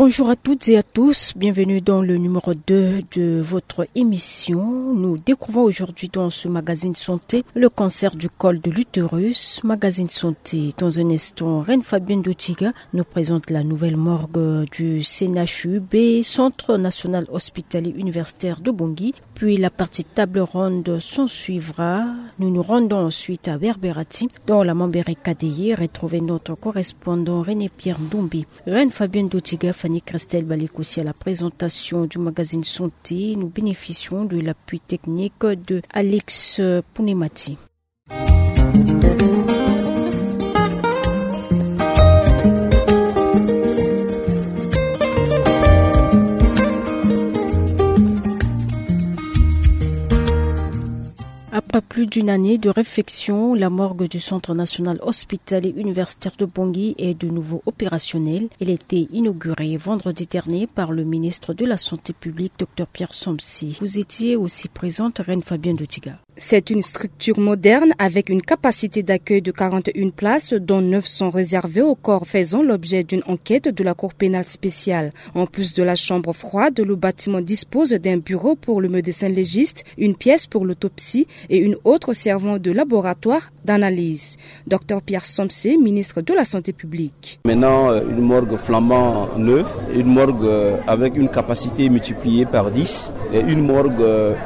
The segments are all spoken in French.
Bonjour à toutes et à tous, bienvenue dans le numéro 2 de votre émission. Nous découvrons aujourd'hui dans ce magazine santé le cancer du col de l'utérus. Magazine santé, dans un instant, Reine Fabienne Doutiga nous présente la nouvelle morgue du CNHUB, Centre National Hospitalier Universitaire de Bangui. Puis la partie table ronde s'en suivra. Nous nous rendons ensuite à Berberati, dans la Mambéré Kadeye, retrouver notre correspondant René-Pierre Ndombi. Reine Fabienne Doutiga, Fanny Christelle Balikoussi à la présentation du magazine Santé. Nous bénéficions de l'appui technique de Alex Pounemati. Après plus d'une année de réflexion, la morgue du Centre National Hospitalier Universitaire de Bangui est de nouveau opérationnelle. Elle a été inaugurée vendredi dernier par le ministre de la Santé publique, Dr Pierre Somsi. Vous étiez aussi présente, Reine Fabienne Doutiga. C'est une structure moderne avec une capacité d'accueil de 41 places, dont 9 sont réservées aux corps faisant l'objet d'une enquête de la Cour pénale spéciale. En plus de la chambre froide, le bâtiment dispose d'un bureau pour le médecin légiste, une pièce pour l'autopsie et une autre servant de laboratoire d'analyse. Dr Pierre Somse, ministre de la Santé publique. Maintenant, une morgue flambant neuve, une morgue avec une capacité multipliée par 10, et une morgue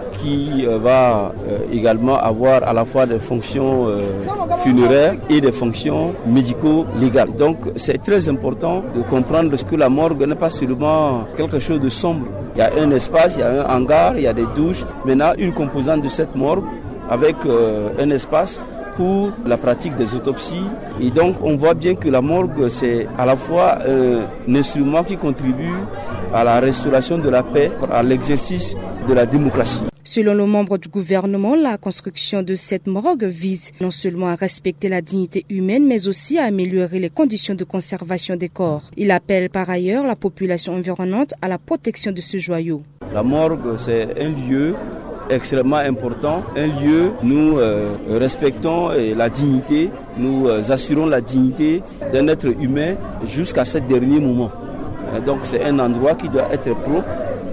qui va également avoir à la fois des fonctions funéraires et des fonctions médico-légales. Donc c'est très important de comprendre que la morgue n'est pas seulement quelque chose de sombre. Il y a un espace, il y a un hangar, il y a des douches. Maintenant, une composante de cette morgue avec un espace pour la pratique des autopsies. Et donc on voit bien que la morgue, c'est à la fois un instrument qui contribue à la restauration de la paix, à l'exercice de la démocratie. Selon le membre du gouvernement, la construction de cette morgue vise non seulement à respecter la dignité humaine, mais aussi à améliorer les conditions de conservation des corps. Il appelle par ailleurs la population environnante à la protection de ce joyau. La morgue, c'est un lieu extrêmement important, un lieu où nous respectons la dignité, nous assurons la dignité d'un être humain jusqu'à ce dernier moment. Donc c'est un endroit qui doit être propre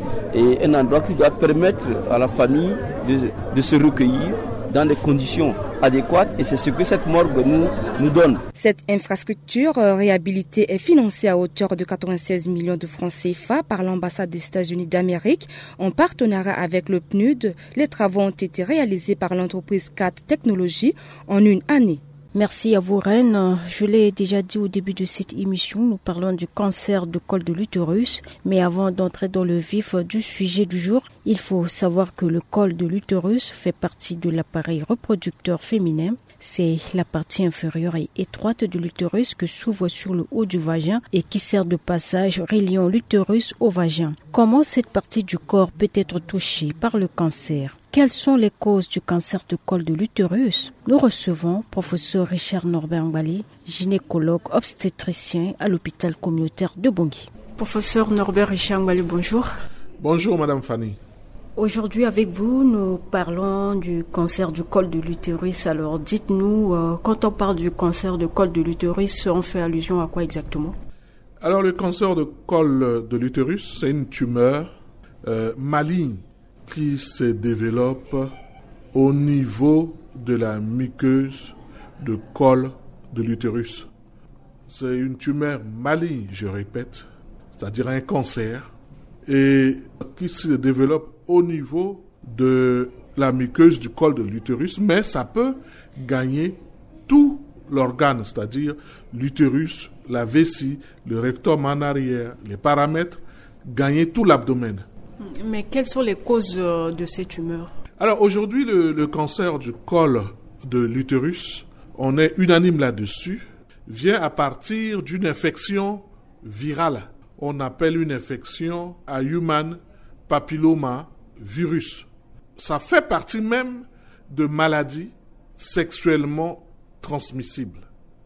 et un endroit qui doit permettre à la famille de se recueillir dans des conditions adéquates, et c'est ce que cette morgue nous donne. Cette infrastructure réhabilitée est financée à hauteur de 96 millions de francs CFA par l'ambassade des États-Unis d'Amérique en partenariat avec le PNUD. Les travaux ont été réalisés par l'entreprise CAT Technologies en une année. Merci à vous, Reine. Je l'ai déjà dit au début de cette émission, nous parlons du cancer du col de l'utérus. Mais avant d'entrer dans le vif du sujet du jour, il faut savoir que le col de l'utérus fait partie de l'appareil reproducteur féminin. C'est la partie inférieure et étroite de l'utérus que s'ouvre sur le haut du vagin et qui sert de passage reliant l'utérus au vagin. Comment cette partie du corps peut être touchée par le cancer ? Quelles sont les causes du cancer du col de l'utérus ? Nous recevons professeur Richard Norbert Mbali, gynécologue obstétricien à l'hôpital communautaire de Bangui. Professeur Norbert Richard Mbali, bonjour. Bonjour Madame Fanny. Aujourd'hui avec vous, nous parlons du cancer du col de l'utérus. Alors dites-nous, quand on parle du cancer du col de l'utérus, on fait allusion à quoi exactement ? Alors le cancer du col de l'utérus, c'est une tumeur maligne qui se développe au niveau de la muqueuse de col de l'utérus. C'est une tumeur maligne, je répète, c'est-à-dire un cancer, et qui se développe au niveau de la muqueuse du col de l'utérus, mais ça peut gagner tout l'organe, c'est-à-dire l'utérus, la vessie, le rectum en arrière, les paramètres, gagner tout l'abdomen. Mais quelles sont les causes de ces tumeurs ? Alors aujourd'hui, le cancer du col de l'utérus, on est unanime là-dessus, vient à partir d'une infection virale. On appelle une infection à human papilloma virus. Ça fait partie même de maladies sexuellement transmissibles.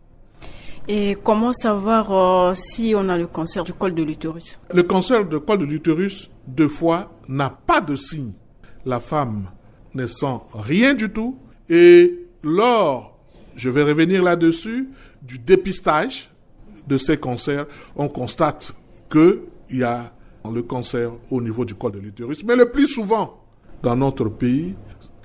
Et comment savoir si on a le cancer du col de l'utérus ? Le cancer du col de l'utérus, deux fois, n'a pas de signe. La femme ne sent rien du tout. Et lors, je vais revenir là-dessus, du dépistage de ces cancers, on constate qu'il il y a le cancer au niveau du col de l'utérus. Mais le plus souvent, dans notre pays,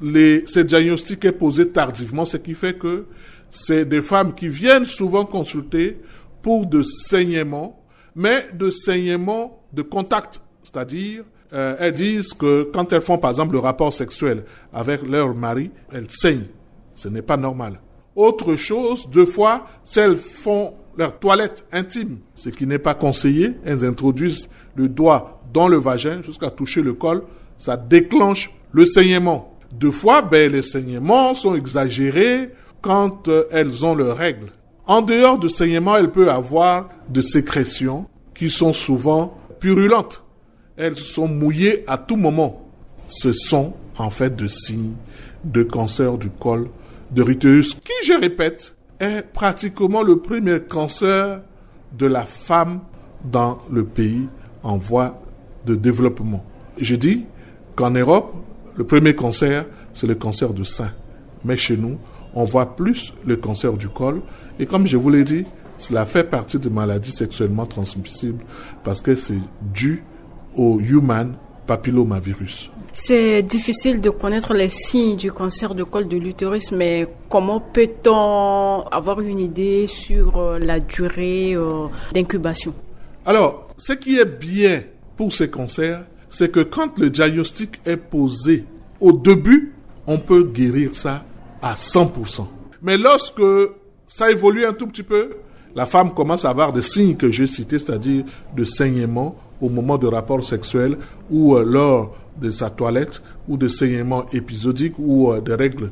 ce diagnostic est posé tardivement, ce qui fait que c'est des femmes qui viennent souvent consulter pour de saignements, mais de saignements de contact. C'est-à-dire, elles disent que quand elles font par exemple le rapport sexuel avec leur mari, elles saignent. Ce n'est pas normal. Autre chose, 2 fois, si elles font leur toilette intime, ce qui n'est pas conseillé, elles introduisent le doigt dans le vagin jusqu'à toucher le col, ça déclenche le saignement. 2 fois, les saignements sont exagérés quand elles ont leurs règles. En dehors de saignements, elles peuvent avoir des sécrétions qui sont souvent purulentes. Elles sont mouillées à tout moment. Ce sont en fait des signes de cancer du col de l'utérus, qui, je répète, est pratiquement le premier cancer de la femme dans le pays en voie de développement. Je dis qu'en Europe, le premier cancer, c'est le cancer du sein. Mais chez nous, on voit plus le cancer du col. Et comme je vous l'ai dit, cela fait partie des maladies sexuellement transmissibles parce que c'est dû au human papillomavirus. C'est difficile de connaître les signes du cancer du col de l'utérus, mais comment peut-on avoir une idée sur la durée d'incubation? Alors, ce qui est bien pour ces cancers, c'est que quand le diagnostic est posé au début, on peut guérir ça à 100%. Mais lorsque ça évolue un tout petit peu, la femme commence à avoir des signes que j'ai cités, c'est-à-dire de saignement au moment de rapport sexuel ou lors de sa toilette, ou de saignements épisodiques ou de règles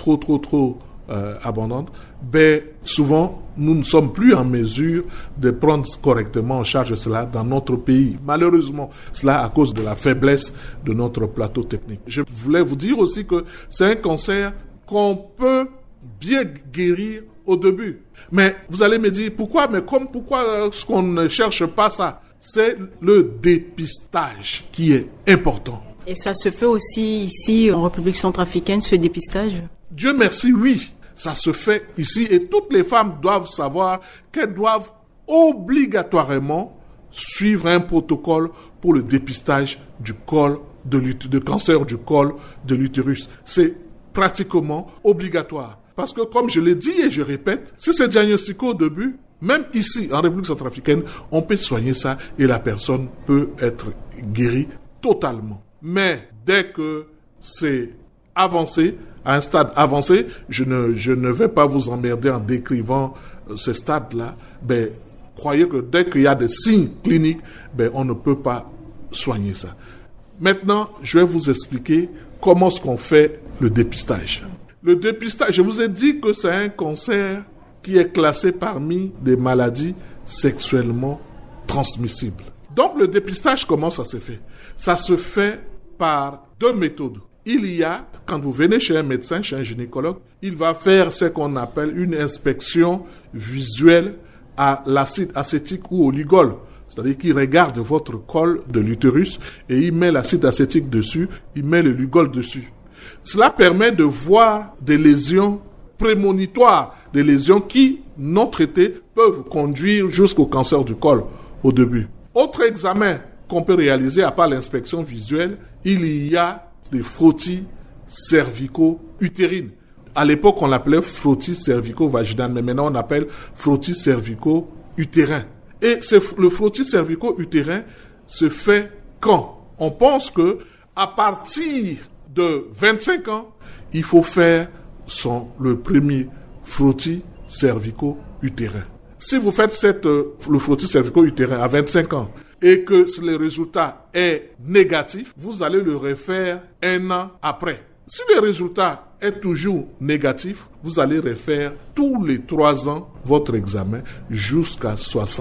trop abondantes, souvent, nous ne sommes plus en mesure de prendre correctement en charge cela dans notre pays. Malheureusement, cela à cause de la faiblesse de notre plateau technique. Je voulais vous dire aussi que c'est un cancer qu'on peut bien guérir au début. Mais vous allez me dire, pourquoi est-ce qu'on ne cherche pas ça? C'est le dépistage qui est important. Et ça se fait aussi ici en République centrafricaine, ce dépistage? Dieu merci, oui. Ça se fait ici et toutes les femmes doivent savoir qu'elles doivent obligatoirement suivre un protocole pour le dépistage du col de cancer du col de l'utérus. C'est pratiquement obligatoire. Parce que comme je l'ai dit et je répète, si c'est diagnostiqué au début, même ici en République centrafricaine, on peut soigner ça et la personne peut être guérie totalement. Mais dès que c'est avancé, à un stade avancé, je ne vais pas vous emmerder en décrivant ce stade-là, croyez que dès qu'il y a des signes cliniques, on ne peut pas soigner ça. Maintenant, je vais vous expliquer comment est-ce qu'on fait le dépistage. Le dépistage, je vous ai dit que c'est un cancer qui est classé parmi des maladies sexuellement transmissibles. Donc, le dépistage, comment ça se fait? Ça se fait par 2 méthodes. Il y a, quand vous venez chez un médecin, chez un gynécologue, il va faire ce qu'on appelle une inspection visuelle à l'acide acétique ou au Lugol. C'est-à-dire qu'il regarde votre col de l'utérus et il met l'acide acétique dessus, il met le Lugol dessus. Cela permet de voir des lésions prémonitoires, des lésions qui, non traitées, peuvent conduire jusqu'au cancer du col au début. Autre examen qu'on peut réaliser à part l'inspection visuelle, il y a des frottis cervico-utérines. À l'époque, on l'appelait frottis cervico-vaginal, mais maintenant on appelle frottis cervico-utérin. Et le frottis cervico-utérin se fait quand? On pense que à partir de 25 ans, il faut faire le premier frottis cervico-utérin. Si vous faites le frottis cervico-utérin à 25 ans et que le résultat est négatif, vous allez le refaire 1 an après. Si le résultat est toujours négatif, vous allez refaire tous les 3 ans votre examen jusqu'à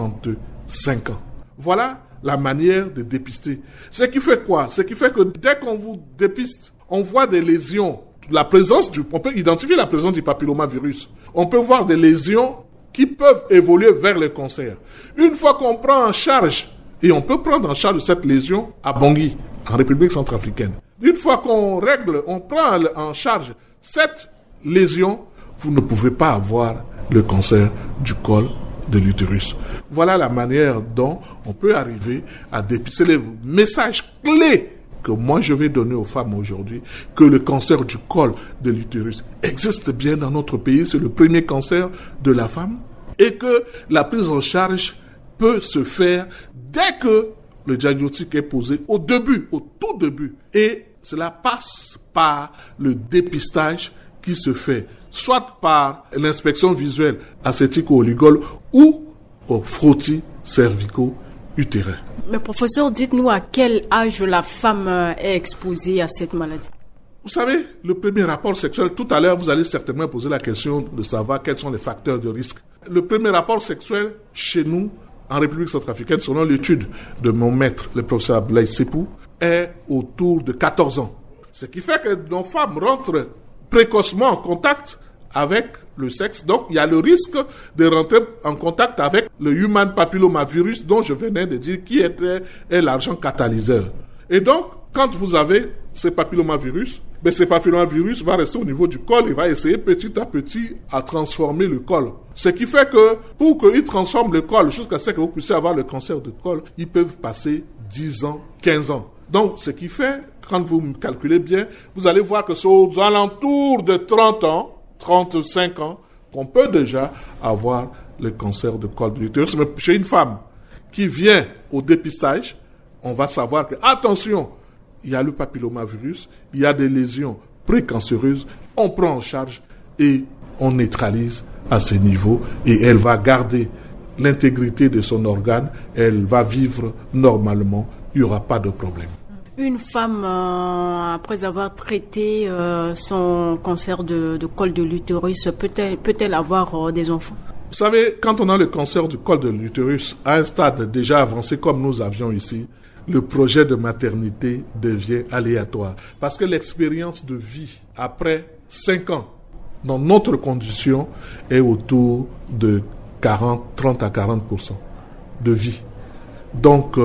65 ans. Voilà la manière de dépister. Ce qui fait quoi? Ce qui fait que dès qu'on vous dépiste, on voit des lésions. On peut identifier la présence du papillomavirus. On peut voir des lésions qui peuvent évoluer vers le cancer. Une fois qu'on prend en charge, et on peut prendre en charge cette lésion à Bangui, en République centrafricaine. Une fois qu'on prend en charge cette lésion, vous ne pouvez pas avoir le cancer du col de l'utérus. Voilà la manière dont on peut arriver à dépister. C'est les messages clés que moi je vais donner aux femmes aujourd'hui, que le cancer du col de l'utérus existe bien dans notre pays, c'est le premier cancer de la femme, et que la prise en charge peut se faire dès que le diagnostic est posé au tout début. Et cela passe par le dépistage qui se fait, soit par l'inspection visuelle acético-oligole ou au frottis cervico-utérin. Mais professeur, dites-nous à quel âge la femme est exposée à cette maladie. Vous savez, le premier rapport sexuel, tout à l'heure, vous allez certainement poser la question de savoir quels sont les facteurs de risque. Le premier rapport sexuel, chez nous, en République centrafricaine, selon l'étude de mon maître, le professeur Abdoulaye Sepou, est autour de 14 ans. Ce qui fait que nos femmes rentrent précocement en contact avec le sexe. Donc, il y a le risque de rentrer en contact avec le human papillomavirus dont je venais de dire qui est l'agent catalyseur. Et donc, quand vous avez ce papillomavirus, ce papillomavirus va rester au niveau du col et va essayer petit à petit à transformer le col. Ce qui fait que pour qu'il transforme le col jusqu'à ce que vous puissiez avoir le cancer de col, ils peuvent passer 10 ans, 15 ans. Donc, ce qui fait, quand vous calculez bien, vous allez voir que c'est aux alentours de 30 ans, 35 ans, qu'on peut déjà avoir le cancer de col de l'utérus. Mais chez une femme qui vient au dépistage, on va savoir que, attention, il y a le papillomavirus, il y a des lésions précancéreuses, on prend en charge et on neutralise à ce niveau et elle va garder l'intégrité de son organe, elle va vivre normalement, il n'y aura pas de problème. Une femme, après avoir traité son cancer de col de l'utérus, peut-elle avoir des enfants? Vous savez, quand on a le cancer du col de l'utérus, à un stade déjà avancé comme nous avions ici, le projet de maternité devient aléatoire. Parce que l'expérience de vie, après 5 ans, dans notre condition, est autour de 30 à 40% de vie. Donc,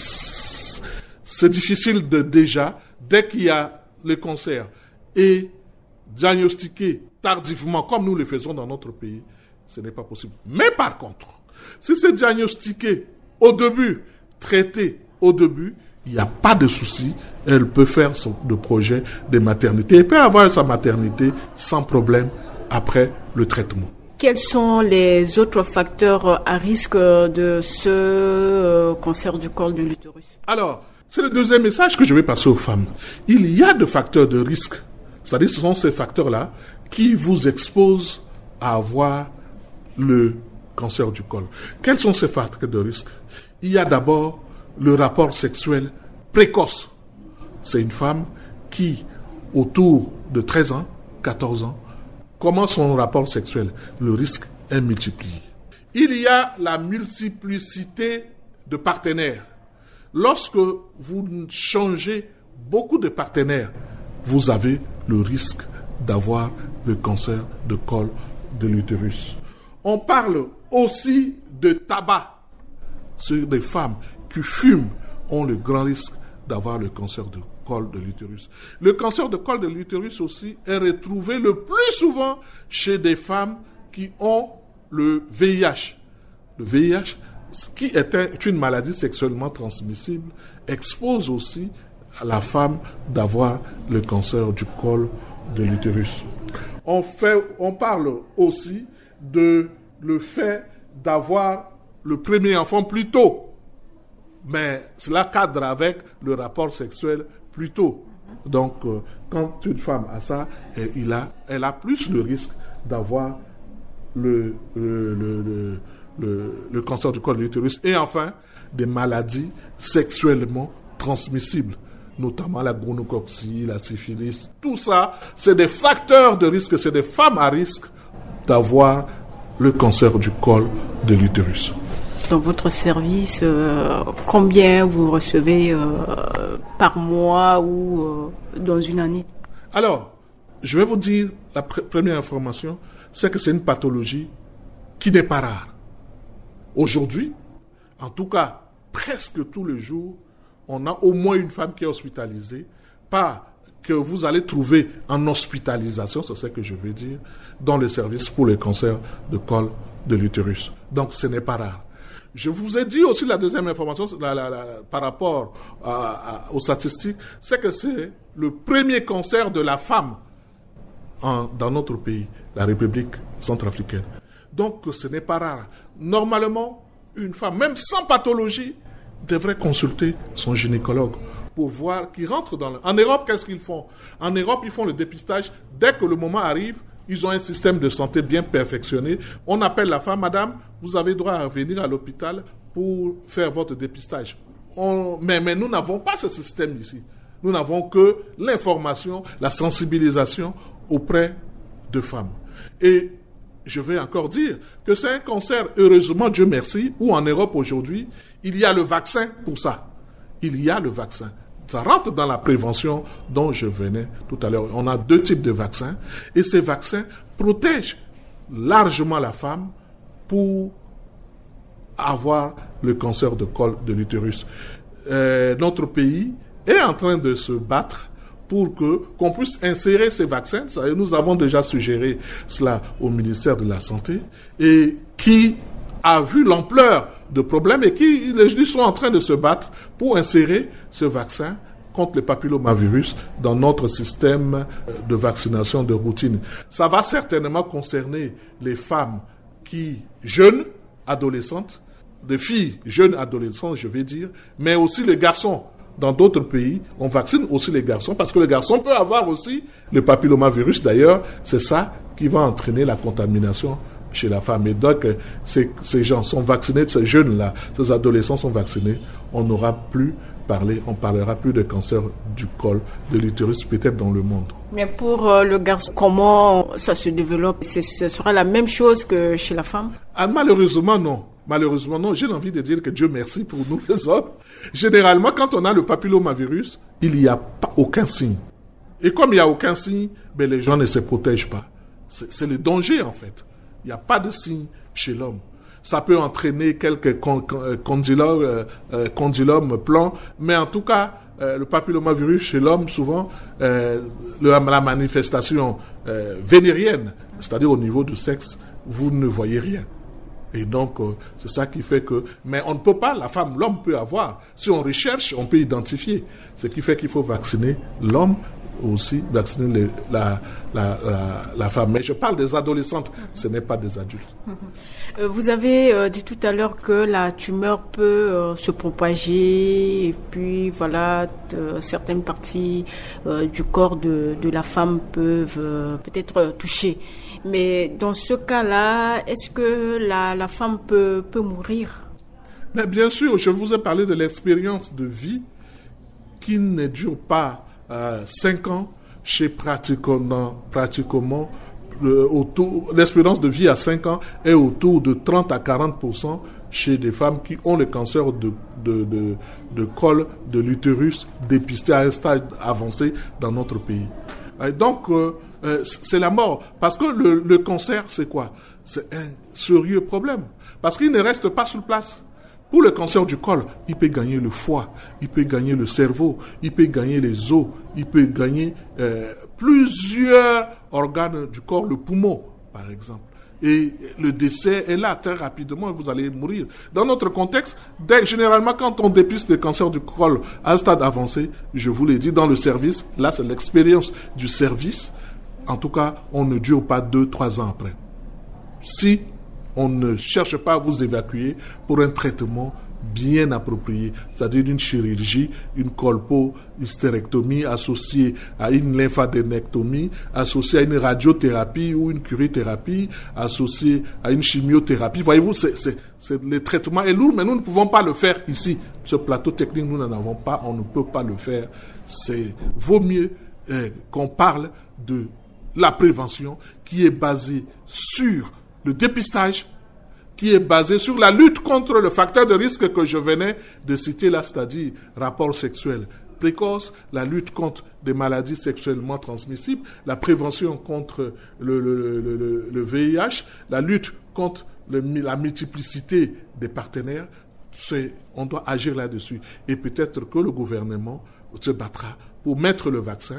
c'est difficile de déjà, dès qu'il y a le cancer, et diagnostiquer tardivement, comme nous le faisons dans notre pays, ce n'est pas possible. Mais par contre, si c'est diagnostiqué au début, traité au début, il n'y a pas de souci, elle peut faire le projet de maternité. Elle peut avoir sa maternité sans problème après le traitement. Quels sont les autres facteurs à risque de ce cancer du col de l'utérus? Alors, c'est le deuxième message que je vais passer aux femmes. Il y a des facteurs de risque. C'est-à-dire ce sont ces facteurs-là qui vous exposent à avoir le cancer du col. Quels sont ces facteurs de risque? Il y a d'abord le rapport sexuel précoce. C'est une femme qui, autour de 13 ans, 14 ans, commence son rapport sexuel. Le risque est multiplié. Il y a la multiplicité de partenaires. Lorsque vous changez beaucoup de partenaires, vous avez le risque d'avoir le cancer de col de l'utérus. On parle aussi de tabac. C'est des femmes qui fument ont le grand risque d'avoir le cancer de col de l'utérus. Le cancer de col de l'utérus aussi est retrouvé le plus souvent chez des femmes qui ont le VIH. Le VIH, qui est une maladie sexuellement transmissible, expose aussi à la femme d'avoir le cancer du col de l'utérus. On parle aussi de le fait d'avoir le premier enfant plus tôt. Mais cela cadre avec le rapport sexuel plus tôt. Donc, quand une femme a ça, elle a plus le risque d'avoir le cancer du col de l'utérus. Et enfin, des maladies sexuellement transmissibles, notamment la gonococcie, la syphilis. Tout ça, c'est des facteurs de risque, c'est des femmes à risque d'avoir le cancer du col de l'utérus. Dans votre service, combien vous recevez par mois ou dans une année? Alors, je vais vous dire, la première information, c'est que c'est une pathologie qui n'est pas rare. Aujourd'hui, en tout cas, presque tous les jours, on a au moins une femme qui est hospitalisée, pas que vous allez trouver en hospitalisation, c'est ce que je veux dire, dans le service pour le cancer de col de l'utérus. Donc ce n'est pas rare. Je vous ai dit aussi la deuxième information par rapport aux statistiques, c'est que c'est le premier cancer de la femme dans notre pays, la République centrafricaine. Donc ce n'est pas rare. Normalement, une femme, même sans pathologie, devrait consulter son gynécologue pour voir qui rentre dans En Europe, qu'est-ce qu'ils font? En Europe, ils font le dépistage. Dès que le moment arrive, ils ont un système de santé bien perfectionné. On appelle la femme, madame, vous avez droit à venir à l'hôpital pour faire votre dépistage. Mais nous n'avons pas ce système ici. Nous n'avons que l'information, la sensibilisation auprès de femmes. Et je vais encore dire que c'est un cancer, heureusement, Dieu merci, où en Europe aujourd'hui, il y a le vaccin pour ça. Il y a le vaccin. Ça rentre dans la prévention dont je venais tout à l'heure. On a 2 types de vaccins et ces vaccins protègent largement la femme pour avoir le cancer de col de l'utérus. Notre pays est en train de se battre pour qu'on puisse insérer ces vaccins. Nous avons déjà suggéré cela au ministère de la Santé et qui a vu l'ampleur de problèmes et qui sont en train de se battre pour insérer ce vaccin contre le papillomavirus dans notre système de vaccination de routine. Ça va certainement concerner les femmes jeunes, adolescentes, des filles jeunes adolescentes, je vais dire, mais aussi les garçons. Dans d'autres pays, on vaccine aussi les garçons parce que le garçon peut avoir aussi le papillomavirus. D'ailleurs, c'est ça qui va entraîner la contamination chez la femme. Et donc, ces gens sont vaccinés, ces jeunes-là, ces adolescents sont vaccinés. On parlera plus de cancer du col de l'utérus, peut-être dans le monde. Mais pour le garçon, comment ça se développe? Ce sera la même chose que chez la femme? Malheureusement, non. Malheureusement, non. J'ai envie de dire que Dieu merci pour nous les hommes. Généralement, quand on a le papillomavirus, il n'y a pas aucun signe. Et comme il n'y a aucun signe, les gens ne se protègent pas. C'est le danger, en fait. Il n'y a pas de signe chez l'homme. Ça peut entraîner quelques condylomes plans, mais en tout cas, le papillomavirus chez l'homme, souvent, la manifestation vénérienne, c'est-à-dire au niveau du sexe, vous ne voyez rien. Et donc, c'est ça qui fait que... Mais on ne peut pas, l'homme peut avoir. Si on recherche, on peut identifier. Ce qui fait qu'il faut vacciner l'homme, aussi vacciner la femme. Mais je parle des adolescentes, ce n'est pas des adultes. Vous avez dit tout à l'heure que la tumeur peut se propager et puis voilà, certaines parties du corps de la femme peuvent peut-être toucher. Mais dans ce cas-là, est-ce que la femme peut mourir? Mais bien sûr, je vous ai parlé de l'expérience de vie qui ne dure pas 5 ans chez pratiquement l'espérance de vie à 5 ans est autour de 30 à 40% chez des femmes qui ont le cancer de col de l'utérus dépisté à un stade avancé dans notre pays. Et donc, c'est la mort. Parce que le cancer, c'est quoi? C'est un sérieux problème. Parce qu'il ne reste pas sur place. Pour le cancer du col, il peut gagner le foie, il peut gagner le cerveau, il peut gagner les os, il peut gagner plusieurs organes du corps, le poumon, par exemple. Et le décès est là, très rapidement, vous allez mourir. Dans notre contexte, généralement, quand on dépiste le cancer du col à un stade avancé, je vous l'ai dit, dans le service, là, c'est l'expérience du service. En tout cas, on ne dure pas 2-3 ans après. Si on ne cherche pas à vous évacuer pour un traitement bien approprié, c'est-à-dire une chirurgie, une colpo-hystérectomie associée à une lymphadenectomie, associée à une radiothérapie ou une curithérapie, associée à une chimiothérapie. Voyez-vous, le traitement est lourd, mais nous ne pouvons pas le faire ici. Ce plateau technique, nous n'en avons pas, on ne peut pas le faire. Vaut mieux qu'on parle de la prévention qui est basée sur le dépistage, qui est basé sur la lutte contre le facteur de risque que je venais de citer là, c'est-à-dire rapport sexuel précoce, la lutte contre des maladies sexuellement transmissibles, la prévention contre le VIH, la lutte contre la multiplicité des partenaires. On doit agir là-dessus. Et peut-être que le gouvernement se battra pour mettre le vaccin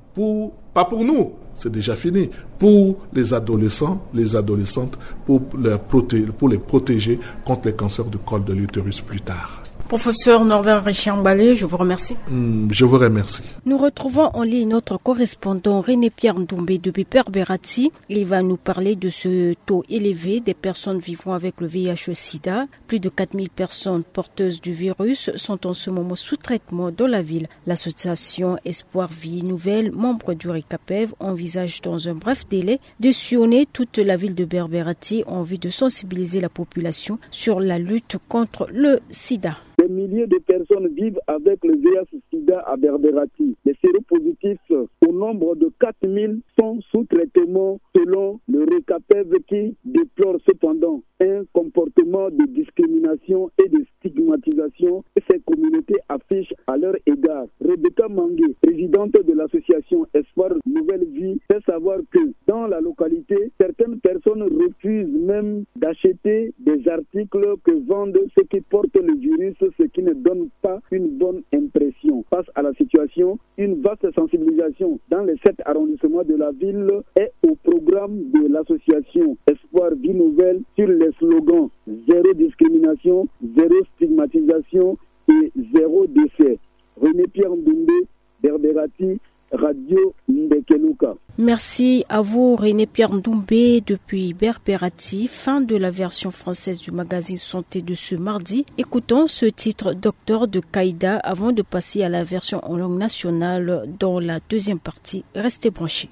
pas pour nous, c'est déjà fini, pour les adolescents, les adolescentes, pour les protéger contre les cancers du col de l'utérus plus tard. Professeur Norbert Richard-Mbalé, je vous remercie. Je vous remercie. Nous retrouvons en ligne notre correspondant René-Pierre Ndoumbé de Berbérati. Il va nous parler de ce taux élevé des personnes vivant avec le VIH-Sida. Plus de 4000 personnes porteuses du virus sont en ce moment sous traitement dans la ville. L'association Espoir Vie Nouvelle, membre du RICAPEV, envisage dans un bref délai de sillonner toute la ville de Berbérati en vue de sensibiliser la population sur la lutte contre le sida. Des milliers de personnes vivent avec le VIH-Sida à Berbérati. Les séropositifs, au nombre de 4000, sont sous traitement selon le RICAPEV qui déplore cependant un comportement de discrimination et de stigmatisation que ces communautés affichent à leur égard. Rebecca Mangué, présidente de l'association Espoir Nouvelle Vie, fait savoir que dans la localité, certaines personnes refusent même d'acheter des articles que vendent ceux qui portent le virus, ce qui ne donne pas une bonne impression. Face à la situation, une vaste sensibilisation dans les 7 arrondissements de la ville est au programme de l'association Espoir Vie Nouvelle sur les slogans zéro discrimination, zéro stigmatisation et zéro décès. René-Pierre Ndoumbé, Berbérati, Radio Mbekeluka. Merci à vous René-Pierre Ndoumbé depuis Berbérati. Fin de la version française du magazine Santé de ce mardi. Écoutons ce titre Docteur de Kaïda avant de passer à la version en langue nationale dans la deuxième partie. Restez branchés.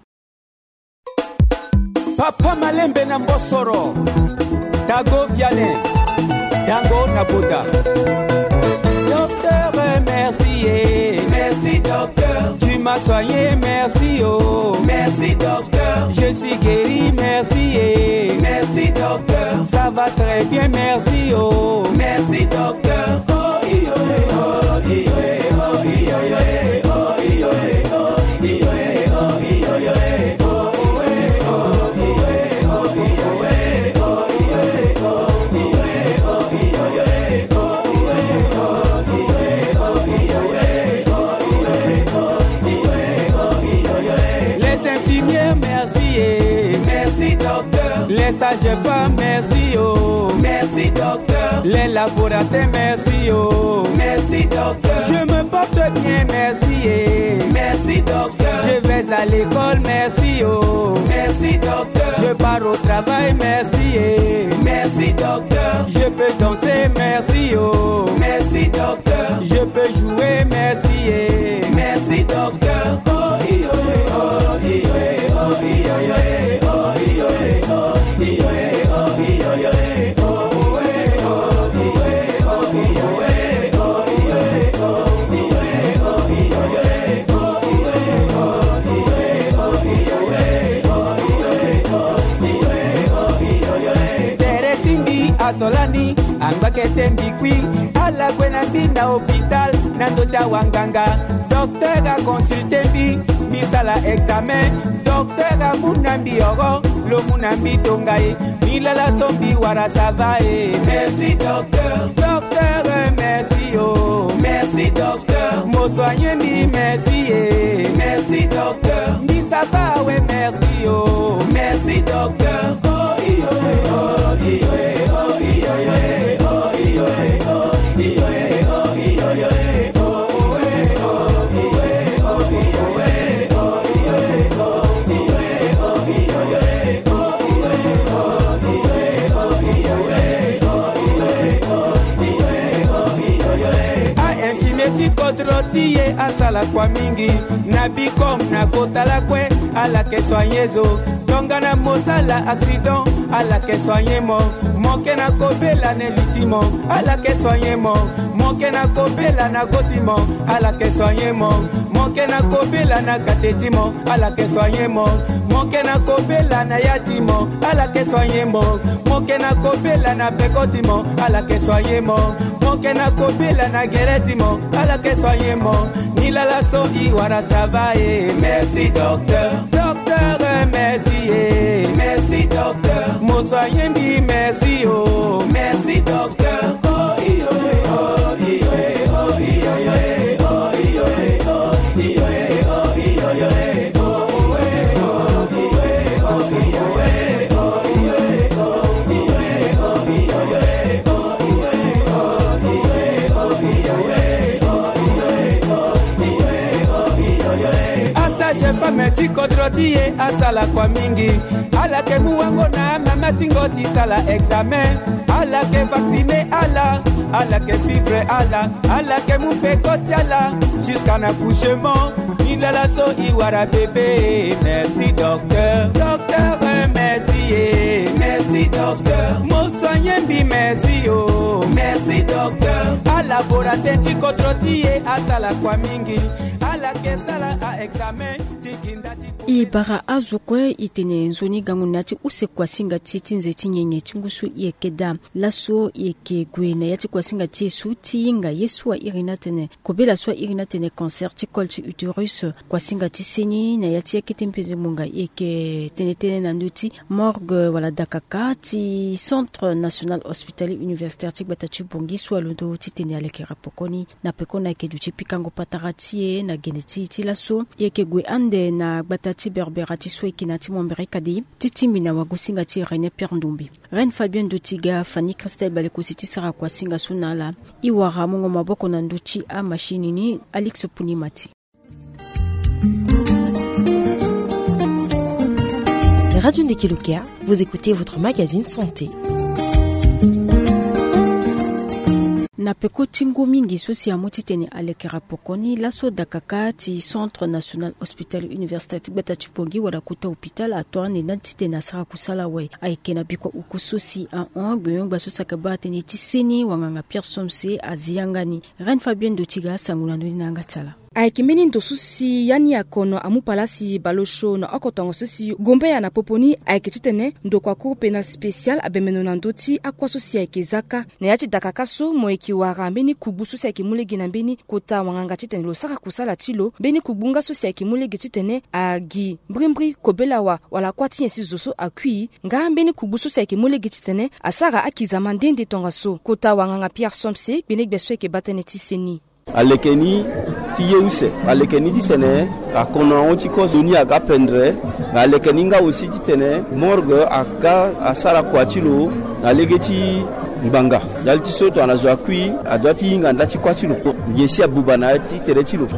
Papa Malembe na Mbosoro, Tago Vianney, Dango Nabuda. Docteur, merci, merci docteur. Tu m'as soigné, merci oh. Merci docteur. Je suis guéri, merci merci docteur. Ça va très bien, merci oh. Merci docteur. Oh iyo oh iyo oh iyo oh iyo oh iyo oh iyo oh. Les sages-femmes, merci oh. Merci docteur. Les laboratoires, merci oh. Merci docteur. Je me porte bien, merci merci docteur. Je vais à l'école, merci oh. Merci docteur. Je pars au travail, merci merci docteur. Je peux danser, merci oh. Merci docteur. Je peux jouer, merci merci docteur. Oh iyo oh iyo oh iyo oh iyo oh. Solani, Angakete Mbikwi, ala kwena binda hôpital, nando cha wanganga, docteur a consulté bi, misala examen, docteur a munambi oro, lo munambi tongaye, milala sombi wara savae. Merci docteur, docteur merci oh, merci docteur, mo soigné mi merci merci docteur, mi sava ouais merci oh, merci docteur, oh iyo oh iyo oh iyo oh iyo oh iyo oh iyo Kodrotiye asala kwa mingi nabikom na kotala kwe ala ke soignezo tonga na mosala accident ala ke soignemo moke na kobela ne litimo ala ke soignemo moke na kobela na gotimo ala ke soignemo moke na kobela na katetimo ala ke soignemo moke na kobela na yatimo ala ke soignemo moke na kobela na pekotimo ala ke soignemo moke na kobela na geretimo ala ke soignemo nila la so iwara savae. Merci docteur, docteur merci merci docteur, mo soigné bi merci oh, merci docteur. Oh iyo oh iyo oh iyo oh iyo oh iyo oh iyo tie asala kwa mingi ala ke muwango na mama tingoti sala examen ala ke vacciner ala ke suivre ala ke mupekoti ala jusqu'à l'accouchement il a la so iwara bébé merci docteur merci docteur mon soignant bi merci oh merci docteur ala boratenti kontrotie asala kwa mingi ala ke sala a examen ibara azokwe itene nzoni gangunati use kwasinga titinze tinyenye tingusu yekeda laso yeke gwena yati kwasinga tiesu tinga yeswa irinatene kobela swa irinatene cancer tikol ti uterus kwasinga tiseni na yati yaketempeze munga yeke tenetene nanduti morgue wala dakaka ti centre national hospitalier universitaire ti gbata ti bongi swa londo ti tene alekera pokoni na pekona yeke duti pikango patarati na geneti ti laso yeke gwe ande na gbata ti berbera ti soi kina ti mombere kadi ti timbina wagusinga ti René Pierre Ndumbi Reine Fabien Dotiga Fanny Christelle Balekosi ti sara kwa singa sunala iwara mongo maboko na nduchi a machine ni Alix Punimati. Radio Ndekelukea, vous écoutez votre magazine santé. Na peko tingo mingi sosi ya moti tene alekera pokoni laso dakaka ti centre national hospitalier universitaire ti gbata ti pongi wala kuta hôpital atwane nanti tena sara kusala we aikena biko uku sosi a gbeyon gba sosa kaba tene ti seni wanganga Pierre Somse aziyangani Reine Fabien Dotiga sanguna ndo nanga tsala aikimeni ndo susi yani akono amupalasi balosho na okotongo susi gombe ya na poponi aikititene ndo kwa cour pénal spécial abemeno na ndoti akwa susi aikezaka na yati dakakaso moeki wara mbeni kubu susi aikimulegi na mbeni kota wanganga titene lo saka kusala tilo mbeni kubunga susi aikimulegi titene agi brimbri kobelawa wala kwati yensi zoso akui nga mbeni kubu susi aikimulegi titene asara akizama ndende tongaso kota wanganga Pierre Somse bene gbeso eke batene tiseni alekeni ti yeuse alekeni ti tene akona onti ko zoni aga prendre alekeni nga aussi ti tene morgue aga asara kwatilo alegeti mbanga dal ti soto anazo akui adoti nga ndati kwatilo yesi abubana ti teretilo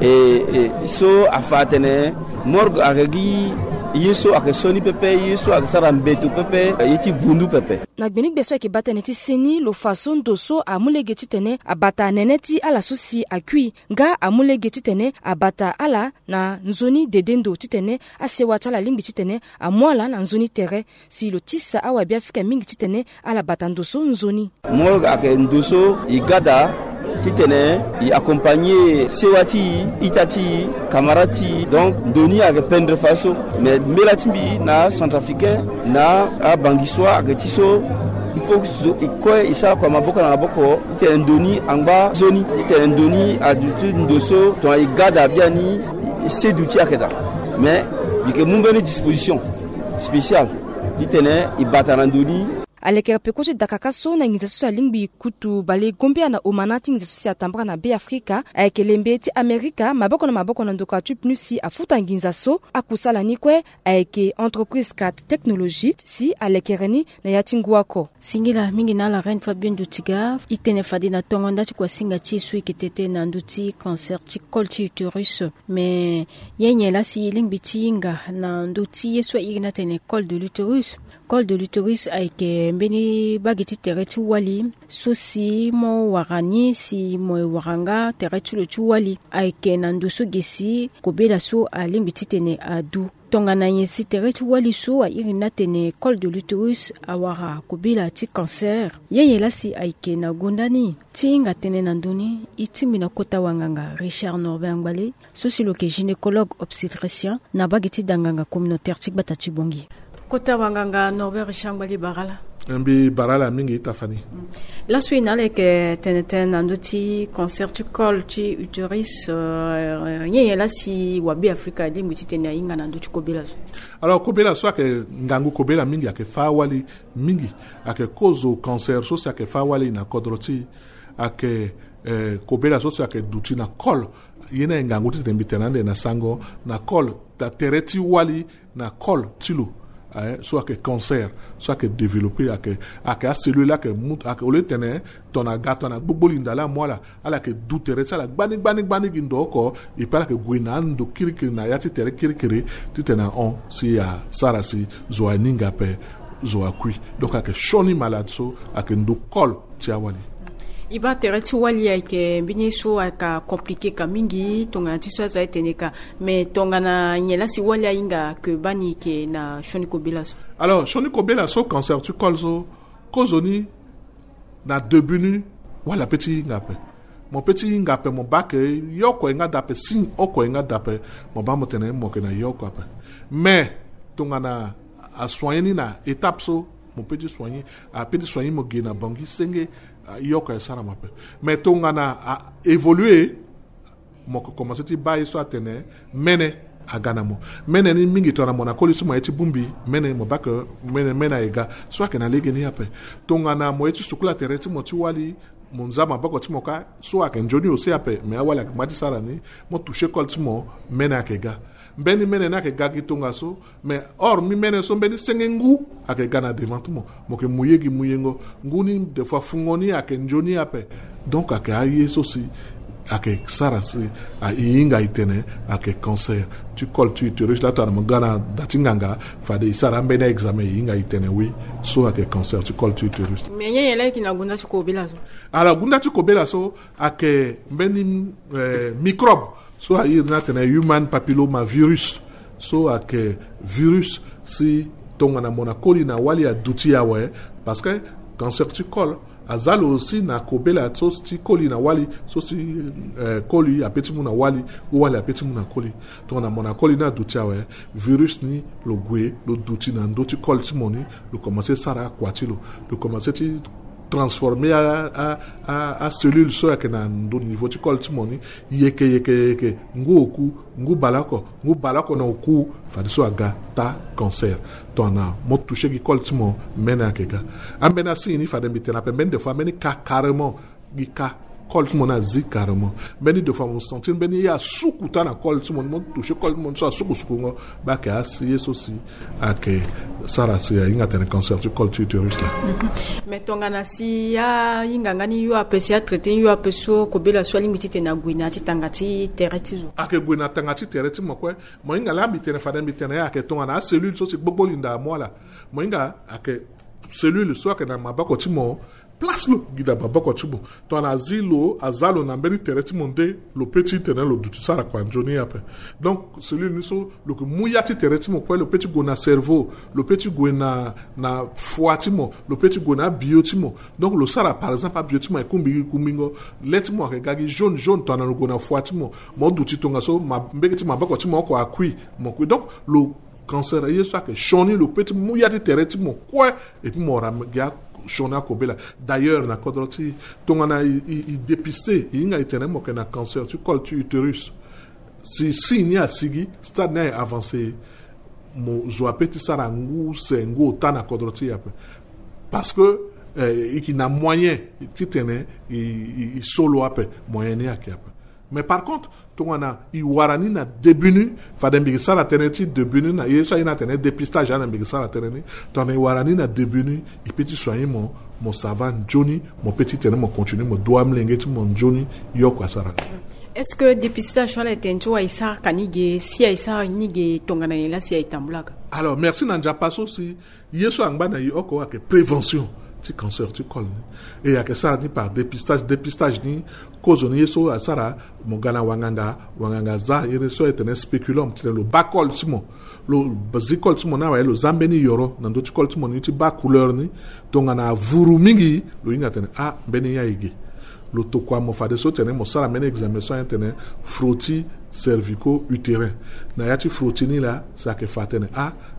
so afatene morgue agagi yeso akesoni pepe yeso akesara mbeto pepe yeti bundu pepe na gbenik beso eke batene ti seni lo façon doso amulege ti tene abata neneti ala susi akui nga amulege ti tene abata ala na nzoni dedendo ti tene asewa tala limbi ti tene amwala na nzoni tere si lo tisa awa bia fika mingi ti tene ala bata ndoso nzoni morgue ake ndoso igada titene i accompagner sewati itati camarati donc doni avec pendre faso mais melatimbi na centrafricain na a bangiswa agetiso il faut que isa kwa maboko na maboko titene doni angba zoni titene doni adutu ndoso to igada biani seduti akeda mais bike mumbeni disposition spéciale titene ibatana doni alekera pekoche dakakaso na ngiza susi alingbi kutu bale gombe na omanati ngiza susi atambra na be Afrika aikelembe ti Amerika maboko na ndoka tu pnusi afuta ngiza so akusala nikwe aike entreprise 4 technologie si alekereni na yatinguako singila mingi na la Reine Fabien Dotiga itene fadi na tongonda ti kwa singa ti sui ketete na nduti cancer ti col ti uterus mais yenye la si lingbi ti nga na nduti yeswa igna tene col de l'utérus aike mbeni bagiti tereti wali sosi mo warani si mo waranga tereti lo tu wali aike nandoso gesi kobela so alimbi titene adu tongana yesi tereti wali so a irina tene col de l'utérus awara kobela ti cancer yeye lasi aike na gondani tinga tene nandoni itimi na kota wanganga Richard Norbert Ngbale sociologue gynécologue obstétricien na bagiti danganga communautaire ti gbata ti bongi kota wanganga Norbert Shambali Barala mbi barala mingi itafani la suite avec teneten andoti cancer du col ti uterus yeye la si wabi Afrika lingu titena inga nandoti kobela alors kobela so ke ngangu kobela mingi ake fawali mingi ake kozo cancer so ake fawali na kodroti ake kobela so ake duti na col yena ngangu titembitenande na sango na col ta tereti wali na col tilo soit que cancer, soit que développé à celui là que au lieu tenir ton agato na bobolinda là moi là ala que douter ça la bani gindo ko et pas que guinando kirikiri na yati tere kirikiri titena on si a sarasi zo aninga pe zo akui donc à que shoni malade so à que ndo col tiawali iba tereti wali yake mbinyi so aka compliqué ka mingi tonga tiso za eteneka mais tonga na nyela si wali inga que bani ke na shoni kobela so alors shoni kobela so cancer tu colzo kozoni na debunu wala petit ngape mon petit ngape mon bac yoko nga dape sin oko nga dape mon ba motene mo ke na yoko ape mais tonga na a soigner na étape so mon petit soigner a petit soigner mo gena bangi senge yoko ya sara mape mais tonga na a évoluer mo ko commencer ti bayi so atene mene agana mo mene ni mingi to na mona kolisi mo eti bumbi mene mo bak mene ega so akena lege ni ape tonga na mo eti sukula tereti mo ti wali mo nzama bako ti mo ka so akenjoni aussi ape me awala mati sara ni mo toucher kol ti mo mene akega mbeni mene na ke gagi tonga so mais or mi mene so mbeni sengengu ake gana devant tout mo ke muyegi muyengo nguni de fois fungoni ake njoni ape donc ake aye so si ake sara si a inga itene ake cancer tu col tu riche là tana gana datinganga fade sara mbeni examen inga itene oui so ake cancer tu col tu riche mais yele ki na gunda ko bela so alors gunda tu ko bela so ake mbeni microbe so ayi na tena human papilloma virus so ake virus si tonga na mona koli na wali a duti yawe parce que cancer tu col azalo aussi na kobela so ti koli na wali so si koli a petit muna wali ou wali a petit muna koli tonga na mona koli na duti yawe virus ni lo gwe lo duti na ndoti col ti moni lo commencer sara kwati lo commencer ti transformé à cellule so que na ndo niveau ti col ti moni yeke ngu balako na oku fadi so aga ta cancer tona mo toucher ki col ti mo mena kega amena si ni fadi mitena pe men de fois meni ka carrément ka col ti mo na zi carrément meni de fois mo sentir meni ya sukuta na col ti mo toucher col mo so suku ngo ba ka si yeso si ake sara si inga tene cancer tu col tu utérus là mais tonga na si ya inga ngani yo apesia traiter yo apeso ko bela so limiti tena gwina ti tangati teretizo ake gwina tangati tereti mo ko mo inga la mitene fa mitene ya ke tonga na cellule so si gbolinda mo la mo inga ake cellule so ke na mabako ti mo place lo gida babako tubo to na zilo azalo na mbeni tereti monde lo petit tene lo dutu sara kwa njoni ape donc celui ni so lo que muyati tereti mo ko lo petit go na cerveau lo petit go na foie mo lo petit go na biotimo donc lo sara par exemple biotimo e kumbingo letimo ke gagi jaune to na go na foie mo dutu tonga so ma mbeki mabako timo ko akui mo ko donc lo cancer ye so que choni lo petit muyati tereti mo ko et puis mo ramga shona kobela d'ailleurs na kodroti tongana i dépisté inga itenemo que na cancer tu col tu utérus si ni asigi stade na avancé mo zo apeti sara ngu sengo tana kodroti ape parce que il na moyen titene i solo ape moyen ni ape mais par contre tongana i warani na debunu fadem bi sala teneti debunu na yesa ina tene dépistage na bi sala teneni tona i warani na debunu i petit soigner mon savant Johnny mon petit tene mon continue mon doit mlengeti mon Johnny yoko asara. Est-ce que dépistage sur la tencho a isa kanige si a isa nige tongana la si a itambulaka? Alors merci nanja paso si yeso angba na yoko ake prévention ti cancer tu col et ya que ça ni par dépistage ni cause ni yeso asara mogana wanganga za yeso etene speculum ti lo bakol timo lo bazikol timo na wa lo zambeni yoro na ndo ti col timo ni ti ba couleur ni tongana vuru mingi lo inga tene beni ya ige lo to kwa mo fade so tene mo sala mene examen so tene frottis cervico utérin na ya ti frottis ni la ça que fatene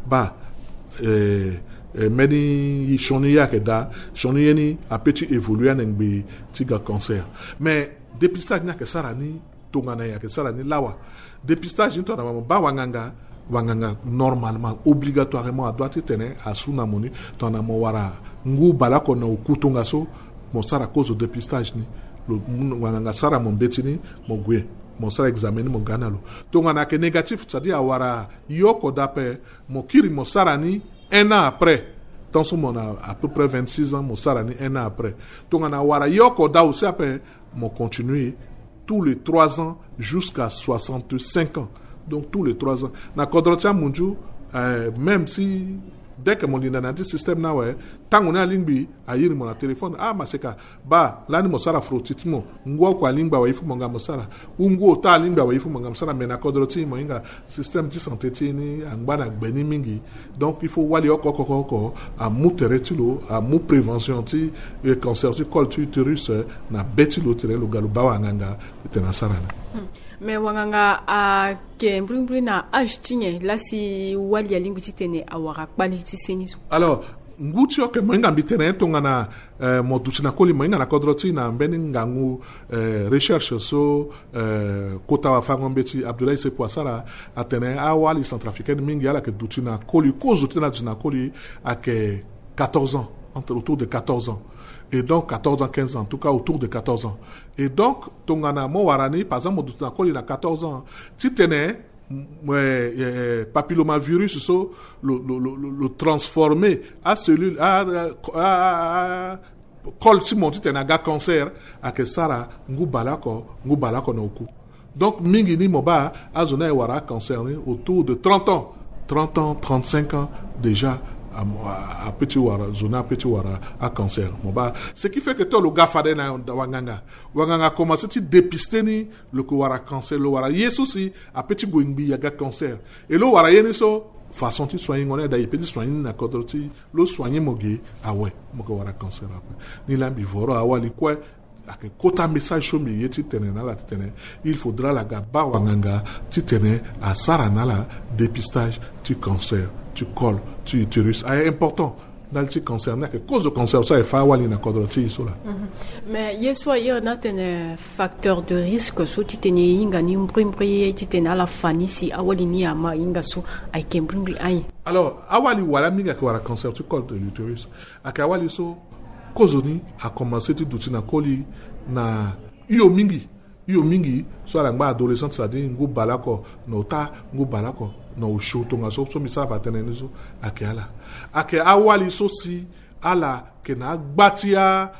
meni shoni yake da shoni yeni a petit évoluer n'engbi tiga cancer mais dépistage na ke sara ni tongana yake sara ni lawa dépistage ni to na ba wanganga normalement obligatoirement a doit tenir à suna moni to na mo wara ngu balako na okutonga so mo sara cause de dépistage ni lo wanganga sara mo betini mo gwe mon sara examen mo ganalo tongana ke négatif c'est-à-dire awara yoko dape mo kiri mo sara ni un an après tant que mon à peu près 26 ans mon sarani un an après donc on a wara yoko da aussi après mon continuer tous les 3 ans jusqu'à 65 ans donc tous les 3 ans na kodrotia munju même si dès que mon inanati système na ouais tant on a lingbi ayiri mon téléphone maseka ba lani mosara frotitimo ngwa kwa lingba wa ifu monga mosara ungo ta lingba wa ifu monga mosara mena kodroti mo inga système de santé tini angbana gbeni mingi donc il faut wali okokoko a muteretulo a mu prévention ti cancer du col du utérus na betilo tere lo galuba wa nganga tena sarana. Mais wanganga a ke mbrimbre na ajtinye la si wali ya lingu titene awara kbali tiseniso. Alors nguti oke moinga mbitene tonga na modutina koli moinga na kodroti na mbeni ngangu recherche so kota wa fango mbeti Abdoulaye Sepoasara atene awali centrafricaine mingi ala ke dutina koli kozo tena dutina koli ake 14 ans autour de 14 ans. Et donc 14 ans, 15 ans, en tout cas autour de 14 ans. Et donc, tongana mo warani, par exemple, il a 14 ans. Si tenais papillomavirus, so, le transformer à cellule, à col si mon titre n'a cancer, à que ça, ngu balako na oku. Donc, mingi ni moba, a zone wara cancer, autour de 30 ans, 35 ans déjà. À petit wara zona petit wara à cancer moba ce qui fait que tout le gars fade na wanganga commence à dépister ni le wara cancer le wara yesu si à petit goingbi yaga cancer et le wara yeni so façon tu soigner on est d'ailleurs petit soigner na kodoti le soigner mogi ouais moko wara cancer après ni lambi voro awali quoi ake kota message shomi yeti tene na la tene il faudra la gaba wanganga ti tene à sarana la dépistage du cancer du col du utérus est important dans le cancer na que cause de cancer ça est fa wali na kodroti isola mais yeso yo na tene facteur de risque so ti tene inga ni mprimpri ti tene ala fani si awali ni ama inga so ay kembrimbi ay alors awali wala minga ko wala cancer du col de l'utérus akawali so kozoni a commencé tout dutina koli na iyo mingi so ala ngba adolescent ça dit ngu balako no ta ngu balako no shoto nga so misa va tenene so akela ake awali so si ala ke na gbatia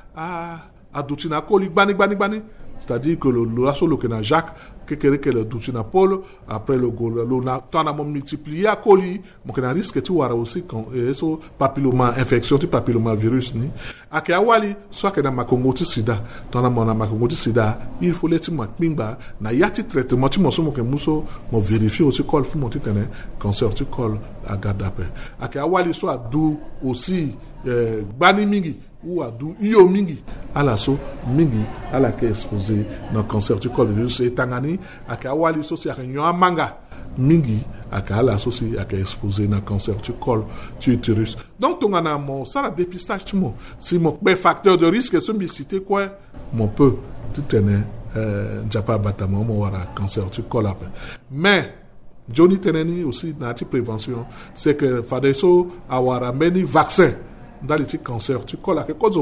a dutina koli gbani c'est-à-dire que le lasso le na Jacques que le dutina Paul après le gol le na tana mo multiplier a koli mo que na risque tu wara aussi quand so papilloma infection tu papillomavirus ni ake awali so que na makongoti sida tana mo na makongoti sida il faut les timwa pimba na yati traitement ti mo so mo que muso mo vérifier aussi col fu mo ti tene cancer tu col a gadape ake awali so adu aussi gbani mingi ou adu iyo mingi ala so mingi ala ke exposé dans cancer du col de l'utérus et tangani aka wali so si aka nyo manga mingi aka ala so si aka exposé dans cancer du col du utérus donc tongana mon ça la dépistage tu mo si mon facteur de risque c'est cité quoi mon peu tu tenais japa batamo mo wara cancer du col après mais Johnny teneni aussi na ti prévention c'est que fadeso awara many vaccin dans le cancer tu colles à que cause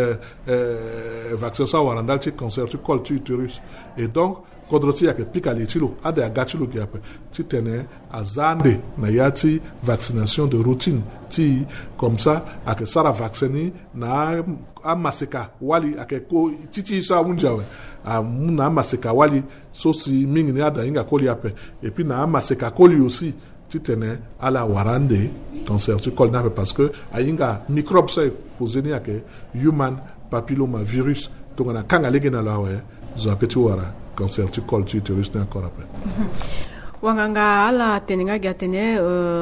vaccin ça ou dans le cancer tu colles tu utérus et donc kodroti ya ke pika litilo ade agatilo ki après tu tenais à zande na yati vaccination de routine ti comme ça à que ça la vacciner na amaseka wali à que ko titi ça munjawe a na amaseka wali so si mingi ne ada inga koli après et puis na amaseka koli aussi tu tenais à la warande cancer du col nappe parce que ainga microbe ça posé ni ake human papillomavirus donc on a kanga legena la ouais zo apeti wara cancer du col du utérus encore après wanganga ala tenenga gatene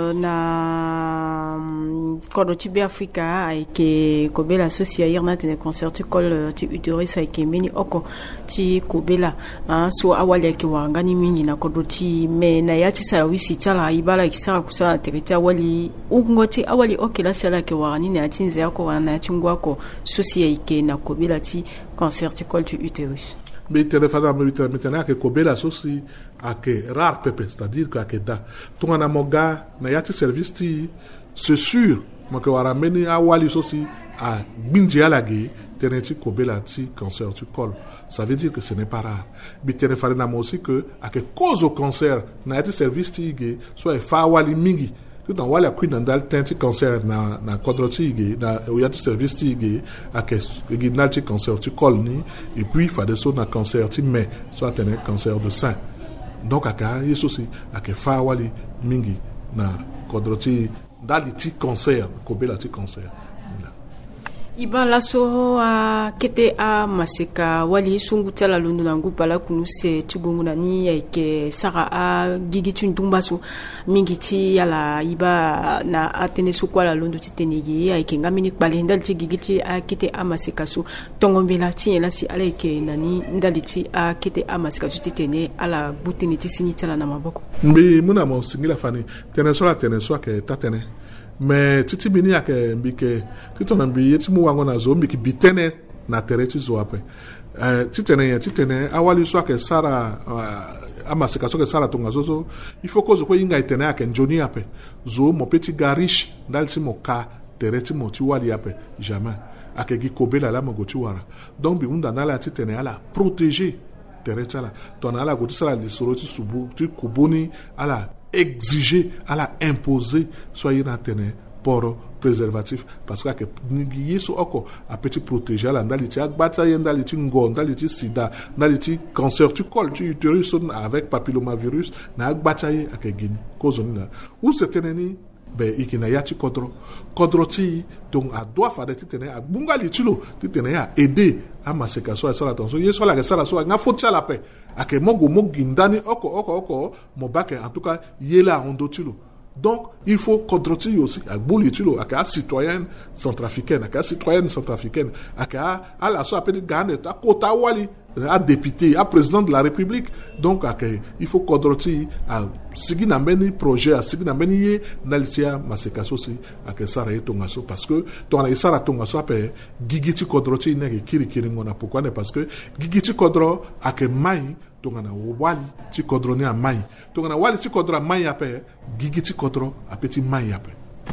na kodo tibi Afrika aike kobela sosia yerna tene cancer du col du utérus aike meni oko ti kobela so awali ake wangani mingi na kodo ti me na yati sala wisi tala ibala kisara kusala terita wali ungoti awali okela sala ke wani na tinze yako wana ya chingwako sosia aike na kobela ti cancer du col du utérus mais maintenant que kobela sosi ake rare pepe c'est-à-dire que ake da tongana moga na yati service ti c'est sûr mo que wara meni awali sosi a binji alage teneti kobela ti cancer du col ça veut dire que ce n'est pas rare bitene farina mo aussi que ake cause au cancer na yati service ti ge so e fa awali mingi tout en wala kui nandal tenti cancer na kodroti ige na oyati service ti ige ake ginal ti cancer ti col ni et puis fade so na cancer ti mais soit tene cancer de sein donc aka yeso si ake fa wali mingi na kodroti dali ti cancer ko bela ti cancer. Iba laso a kete a maseka wali sunguta la londo na ngupa la kunuse tugunguna ni ke sara a gigi ndumbaso mingi ti ala iba na atene su kwa la londo titenegi ai ke ngamini balenda ti gigi ti a kete a maseka su tongombela ti la si ala ke nani ndali ti a kete a maseka su titene ala butini ti sini tala na maboko mbi muna mo singila fani tene so ke tatene mais titi bini ake mbike tito na mbi yeti mu wango na zo mbiki bitene na tereti zo ape titene awali so ake sara amaseka so ke sara tonga zo il faut que zo ko inga itene ake njoni ape zo mo petit garish dal si mo ka tereti mo ti wali ape jamais ake gi kobela la mo go ti wara donc bi unda na la titene ala protéger tereti ala ton ala go ti sara li soroti subu ti kubuni ala exiger, à la imposer, soyez dans tenez poro préservatif parce que ngi yeso oko a petit protéger la ndaliti agbata yendaliti ngo ndaliti sida ndaliti cancer tu col tu utérus avec papillomavirus na agbata ye akegini kozoni na ou seteneni be ikina yati kodro ti donc a doit faire titene a bungali tilo titene a aider a maseka so sala attention yeso la sala so nga foti la paix ake mogo mogindani oko mobake en tout cas yela ondo tilo. Donc, il faut contrôler aussi, à Boulitulo, à citoyenne centrafricaine, à la soie petite Ghana, à Kota Wali, à député, à président de la République. Donc, il faut contrôler, à Sigi Nambeni projet, à Sigi Nambeni, Nalitia, Masekaso, à Kesara et Tongaso, parce que, ton Aïsara Tongaso, après, Gigiti contrôler, n'est que Kiringona, pourquoi? Parce que, Gigiti contrôler, à Kemai, tongana wali ti kodroni a mai tongana wali ti kodro a mai ape gigi ti kodro a petit mai ape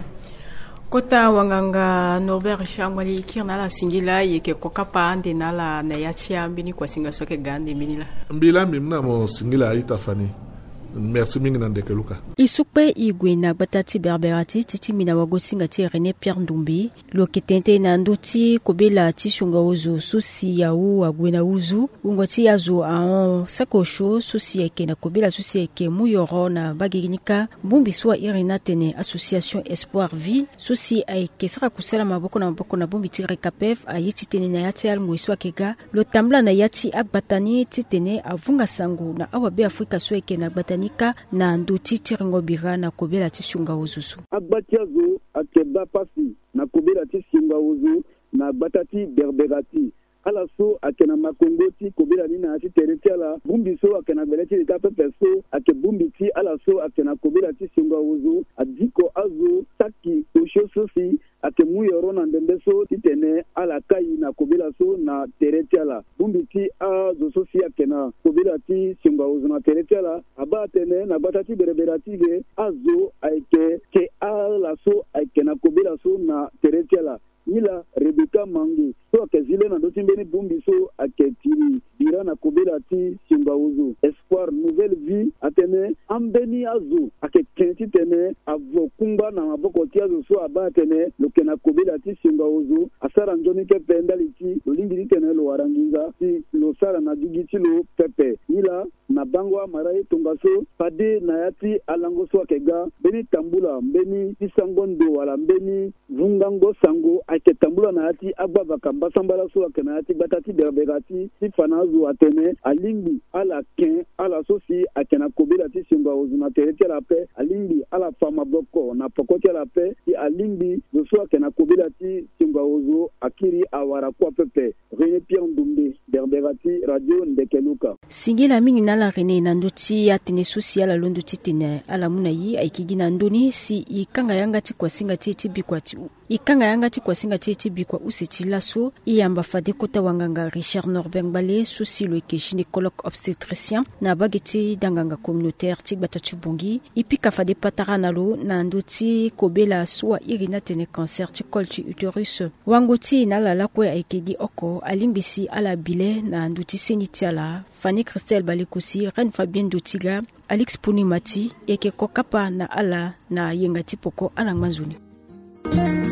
kota wanganga Norbert Shangwali kirna la singila yeke kokapa ande nala na yachia mbini kwa singa soke gande minila mbila mimna mo singila itafani. Merci mingi nandeke luka. Isukpe igwena batati berberati titi mina wagosinga ti René Pierre Ndumbi lo ketente na nduti kobela ti shunga uzu susi ya u agwena uzu ungoti yazo a sakosho susi yake na kobela susi yake muyoro na baginika bumbi swa irina tene association Espoir Vie susi ayke saka kusala maboko na bumbi ti rekapef ayiti tene na yati al mwiswa kega lo tambla na yati akbatani titene avunga sangu na awabe Afrika sweke na batani na nduti tiringo bira na kobela tishunga uzusu abatiazo akeba pasi na kobela tishunga uzu na batati berberati ala so akena makongoti kobela nina ati teretiala bumbi so akena beleti lita pepeso ake bumbi ti ala so akena kobela tishunga uzu adiko azu taki oshososi ake muyoro na ndembeso titene ala kai na kobela so na teretiala bumbi ti a zo so si akena kobela ti shunga uzu na teretiala aba tene na batati berberati ge azo aike ke ala so akena kobela so na teretiala ila Rebecca Mangi so akezile na dotimbeni bumbi so aketiri bira na kobela ti simba uzu Espoir Nouvelle Vie atene ambeni azu akekenti tene avokumba na maboko ti azu so abatene lokena kobela ti simba uzu asara njoni ke pendali ti lolingi tene lo warangiza ti lo sara na digiti lo pepe ila na bangwa marai tongaso pade na yati alango so akega beni tambula mbeni isangondo wala mbeni vungango sango ake tambula na yati agbaba kamba sambala so akena yati batati berberati ti fanazu atene alingi ala ken ala sosi akena kobela ti simba uzuna tereti la pe alingi ala fama bloko na pokoti la pe ti alingi so akena kobela ti simba uzu akiri awara kwa pepe René Pierre Ndumbi berberati radio Ndekeluka singila mingi na la René nanduti ya tene sosi ala londo ti tene ala munayi aikigi na ndoni si ikanga yanga ti kwa singa ti bikwa ti ikanga yanga ti kwa singa ti bikwa usiti laso iyamba fade kota wanganga Richard Norbert Balé sosi lo ke gynécologue obstétricien na bageti danganga communautaire ti batatu bongi ipika fade patarana lo na ndoti kobela swa irina tene cancer ti col ti utérus wangoti na la kwe aikigi oko alimbisi ala bile be na nduti senitiala Fanny Christelle Balikosi Ren Fabien Dotiga Alex Punimati yeke kokapa na ala na yengati poko anangmanzuni.